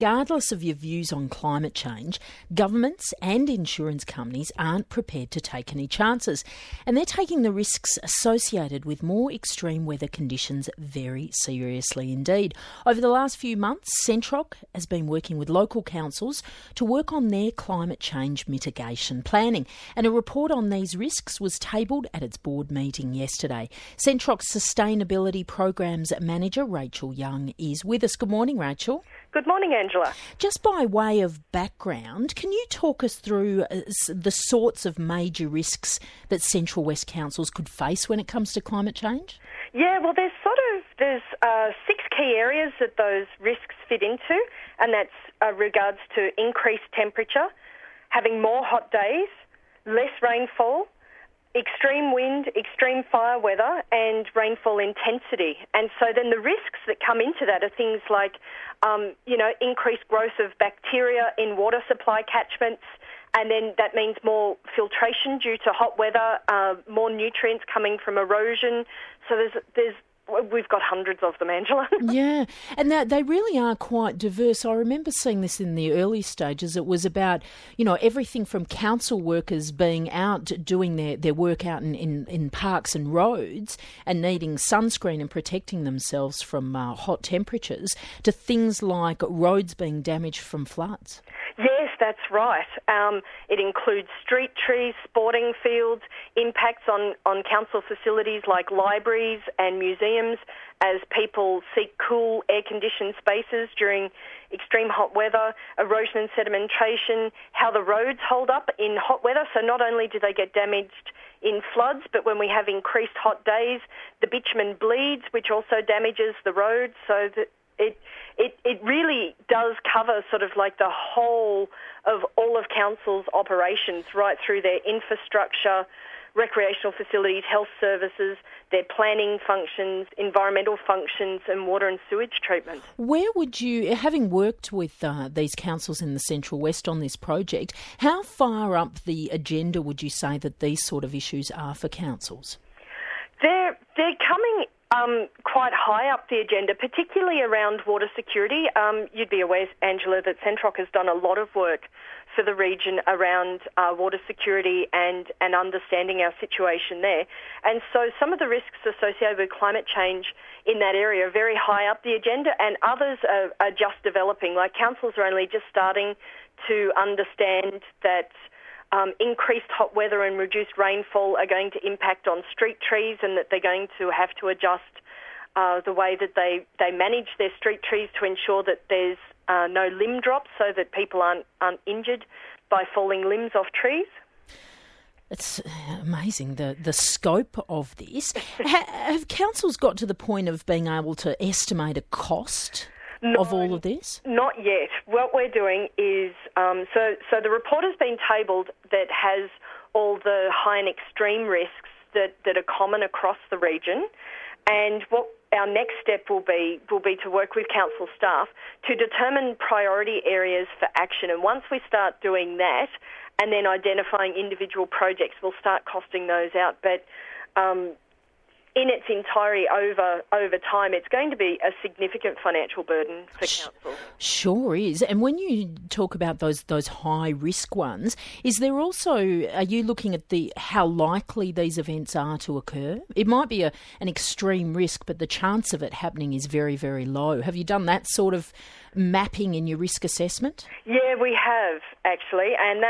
regardless of your views on climate change, governments and insurance companies aren't prepared to take any chances. And they're taking the risks associated with more extreme weather conditions very seriously indeed. Over the last few months, Centroc has been working with local councils to work on their climate change mitigation planning. And a report on these risks was tabled at its board meeting yesterday. Centroc's Sustainability Programs Manager, Rachel Young, is with us. Good morning, Rachel. Good morning, Angela. Just by way of background, can you talk us through the sorts of major risks that Central West councils could face when it comes to climate change? Yeah, well, there's 6 key areas that those risks fit into, and that's regards to increased temperature, having more hot days, less rainfall, extreme wind, extreme fire weather, and rainfall intensity. And so then the risks that come into that are things like, increased growth of bacteria in water supply catchments, and then that means more filtration due to hot weather, more nutrients coming from erosion. So we've got hundreds of them, Angela. Yeah, and they really are quite diverse. I remember seeing this in the early stages. It was about, everything from council workers being out doing their work out in parks and roads and needing sunscreen and protecting themselves from hot temperatures, to things like roads being damaged from floods. Yes, that's right. It includes street trees, sporting fields, impacts on council facilities like libraries and museums as people seek cool, air-conditioned spaces during extreme hot weather, erosion and sedimentation, how the roads hold up in hot weather. So not only do they get damaged in floods, but when we have increased hot days, the bitumen bleeds, which also damages the roads. So that it really does cover sort of like the whole of all of council's operations, right through their infrastructure, recreational facilities, health services, their planning functions, environmental functions, and water and sewage treatment. Where would you, having worked with these councils in the Central West on this project, how far up the agenda would you say that these sort of issues are for councils? They're coming quite high up the agenda, particularly around water security. You'd be aware, Angela, that Centroc has done a lot of work for the region around water security and understanding our situation there. And so some of the risks associated with climate change in that area are very high up the agenda, and others are just developing. Like councils are only just starting to understand that increased hot weather and reduced rainfall are going to impact on street trees, and that they're going to have to adjust the way that they manage their street trees to ensure that there's no limb drops, so that people aren't injured by falling limbs off trees. It's amazing, the scope of this. Have councils got to the point of being able to estimate a cost of all of this? Not yet. What we're doing is, so the report has been tabled that has all the high and extreme risks that are common across the region, and what our next step will be to work with council staff to determine priority areas for action. And once we start doing that and then identifying individual projects, we'll start costing those out. But in its entirety over time, it's going to be a significant financial burden for council. Sure is. And when you talk about those high risk ones, is there also, are you looking at how likely these events are to occur? It might be an extreme risk, but the chance of it happening is very, very low. Have you done that sort of mapping in your risk assessment? Yeah, we have actually, and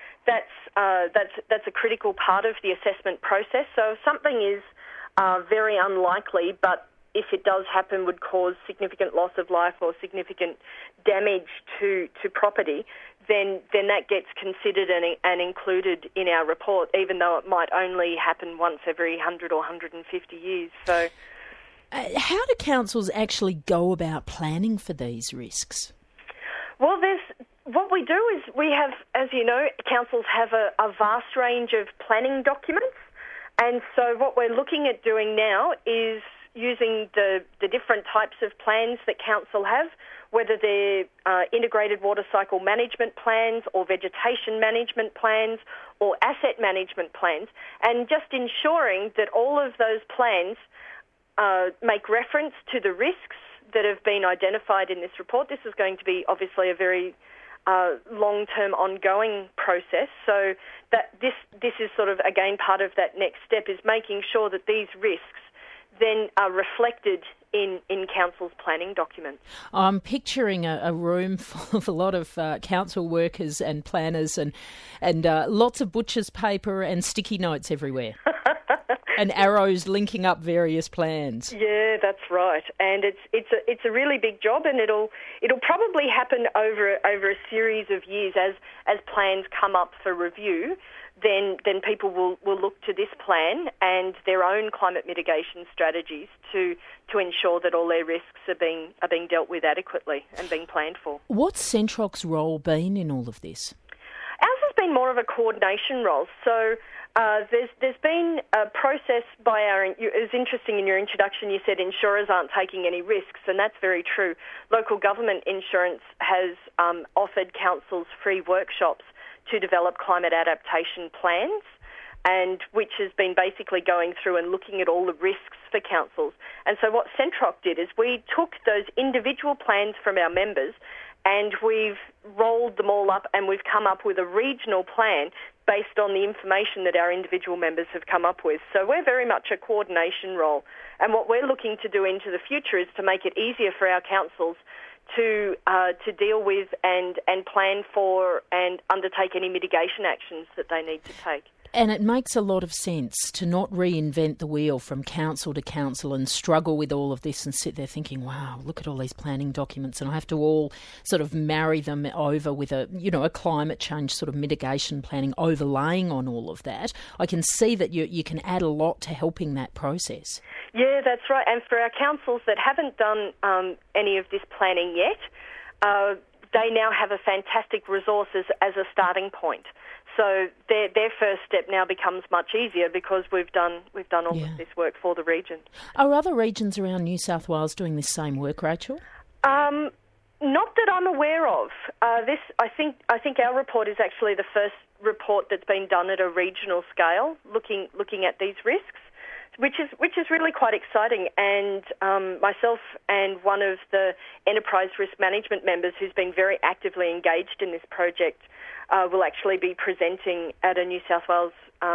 that's a critical part of the assessment process. So if something is very unlikely, but if it does happen would cause significant loss of life or significant damage to property, then that gets considered and included in our report, even though it might only happen once every 100 or 150 years. So, how do councils actually go about planning for these risks? Well, what we do is we have, as you know, councils have a vast range of planning documents. And so what we're looking at doing now is using the different types of plans that council have, whether they're integrated water cycle management plans or vegetation management plans or asset management plans, and just ensuring that all of those plans make reference to the risks that have been identified in this report. This is going to be obviously a very long-term ongoing process, so that this is sort of, again, part of that next step is making sure that these risks then are reflected in council's planning documents. I'm picturing a room full of a lot of council workers and planners and lots of butcher's paper and sticky notes everywhere. And arrows linking up various plans. Yeah, that's right. And it's a really big job, and it'll probably happen over a series of years as plans come up for review. Then people will look to this plan and their own climate mitigation strategies to ensure that all their risks are being dealt with adequately and being planned for. What's Centroc's role been in all of this? Ours has been more of a coordination role. So there's been a process by it was interesting in your introduction you said insurers aren't taking any risks, and that's very true. Local government insurance has offered councils free workshops to develop climate adaptation plans, and which has been basically going through and looking at all the risks for councils. And so what Centroc did is we took those individual plans from our members and we've rolled them all up and we've come up with a regional plan based on the information that our individual members have come up with. So we're very much a coordination role. And what we're looking to do into the future is to make it easier for our councils to deal with and plan for and undertake any mitigation actions that they need to take. And it makes a lot of sense to not reinvent the wheel from council to council and struggle with all of this and sit there thinking, wow, look at all these planning documents, and I have to all sort of marry them over with a climate change sort of mitigation planning overlaying on all of that. I can see that you can add a lot to helping that process. Yeah, that's right. And for our councils that haven't done any of this planning yet, they now have a fantastic resource as a starting point. So their first step now becomes much easier because we've done all of this work for the region. Are other regions around New South Wales doing this same work, Rachel? Not that I'm aware of. I think our report is actually the first report that's been done at a regional scale, looking at these risks, which is really quite exciting. And myself and one of the enterprise risk management members who's been very actively engaged in this project will actually be presenting at a New South Wales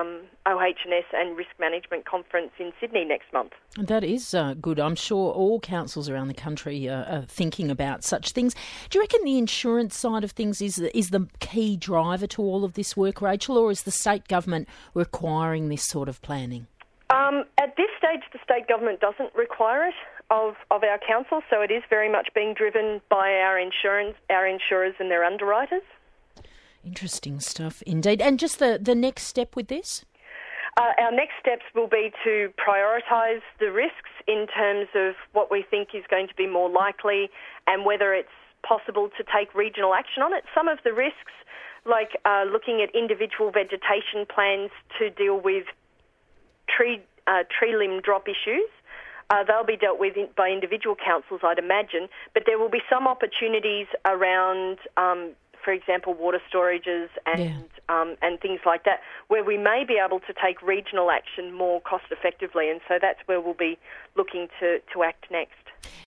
OH&S and Risk Management Conference in Sydney next month. That is good. I'm sure all councils around the country are thinking about such things. Do you reckon the insurance side of things is the key driver to all of this work, Rachel, or is the state government requiring this sort of planning? At this stage, the state government doesn't require it of our council, so it is very much being driven by our insurers and their underwriters. Interesting stuff indeed. And just the next step with this? Our next steps will be to prioritise the risks in terms of what we think is going to be more likely and whether it's possible to take regional action on it. Some of the risks, like looking at individual vegetation plans to deal with tree limb drop issues, they'll be dealt with by individual councils, I'd imagine, but there will be some opportunities around for example, water storages and things like that, where we may be able to take regional action more cost effectively, and so that's where we'll be looking to act next.